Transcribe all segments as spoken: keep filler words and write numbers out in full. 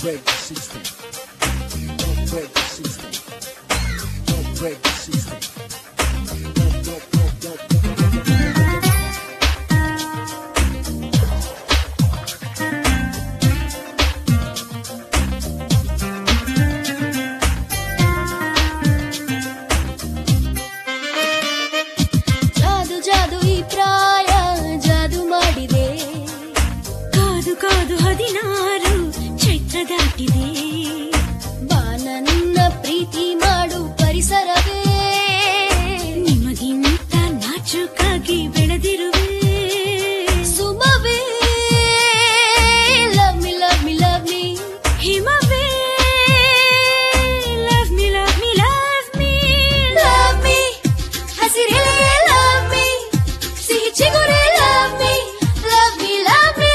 break the system. Don't break the system. Don't break the system. Don't, don't, don't, don't, don't, don't. ಜಾದು ಜಾದು ಈ ಪ್ರಾಯ ಜಾದು ಮಾಡಿದೆ ಕಾದು ಕಾದು ಹದಿನಾರು ಚೈತ್ರ ದಾಟಿದೆ ಬಾ ನನ್ನ ಪ್ರೀತಿ ಮಾಡು ಪರಿಸರವೇ ನಿಮಗಿಂತ ನಾಚುಕಾಗಿ ಬೆಳೆದಿರುವೆ ಸುಮವೇ love me love me love me ಹಿಮವೇ love me love me love me love me ಹಸಿರೇ ಲವ್ ಮಿ ಸಿಹಿ ಚಿಗುರೇ love me love me love me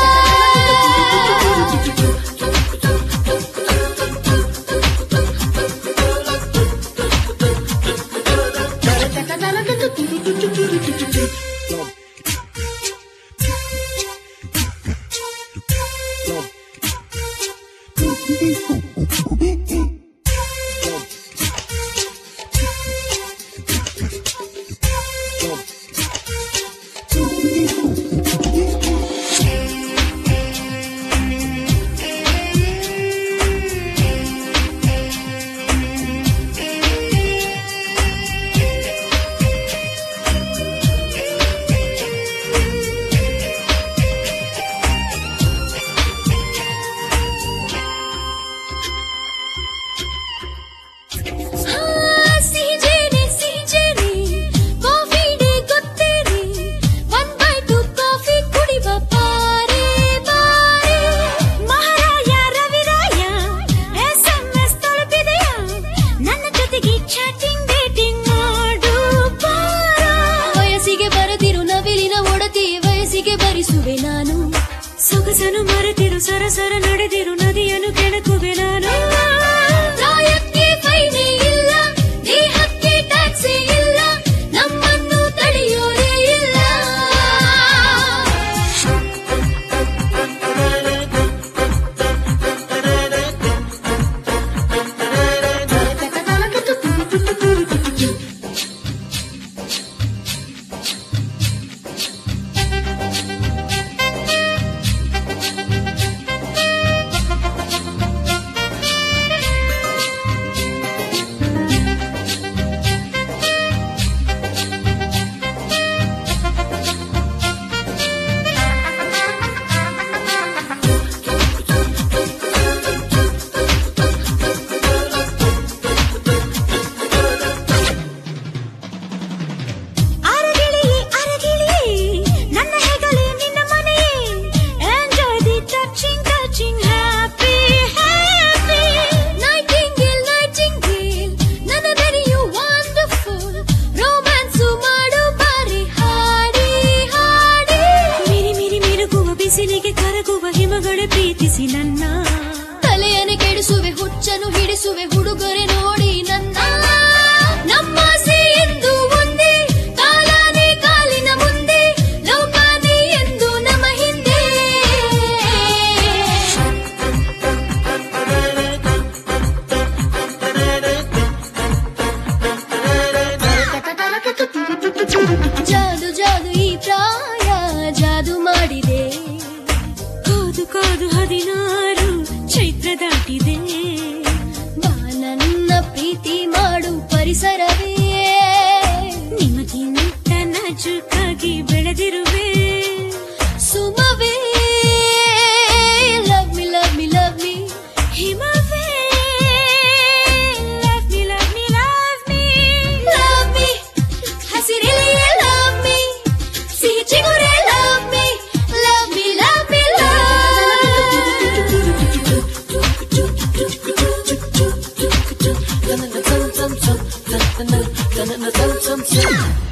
ನಾನು ಸೊಗಸನು ಮರೆತಿರು ಸರಸರ ನಡೆದಿರು ನದಿಯನ್ನು ಕೆಣಕುವೆ ನಾನು ಪ್ರಾಯಕ್ಕೆ ಫೈನೇ ಇಲ್ಲ ದೇಹಕ್ಕೆ ಟ್ಯಾಕ್ಸೇ ಇಲ್ಲ ನಮ್ಮನ್ನು ತಡೆಯೋರೇ ಇಲ್ಲ ಬಿಸಿಲಿಗೆ ಕರಗುವ ಹಿಮಗಳೇ ಪ್ರೀತಿಸಿ ನನ್ನ ತಲೆಯನ್ನು ಕೆಡಿಸುವೆ ಹುಚ್ಚನ್ನು ಹಿಡಿಸುವೆ ಹುಡುಗರೆ ನೋಡಿ ನನ್ನ ನಮ್ಮಾಸೆ ಎಂದು ಒಂದೇ ಕಾಲಾನೇ ಕಾಲಿನ ಮುಂದೆ ಲೋಕಾನೇ ಎಂದು ನಮ್ಮ ಹಿಂದೆ ಜಾದು ಜಾದು ಈ ಪ್ರಾಯ ಜಾದು ಮಾಡಿದೆ ಕಾದು ಕಾದು ಹದಿನಾರು ಚೈತ್ರ ದಾಟಿದೆ ಬಾ ನನ್ನ ಪ್ರೀತಿ ಮಾಡು ಪರಿಸರವೇ ನಿಮಗಿಂತ ನಾಜೂಕಾಗಿ ಬೆಳೆದಿರುವೆ ಸುಮವೇ love me love me love me ಹಿಮವೇ love me love me love me love me ಹಸಿರೇ ಲವ್ ಮಿ ಸಿಹಿ ಚಿಗುರೇ love me love me love me love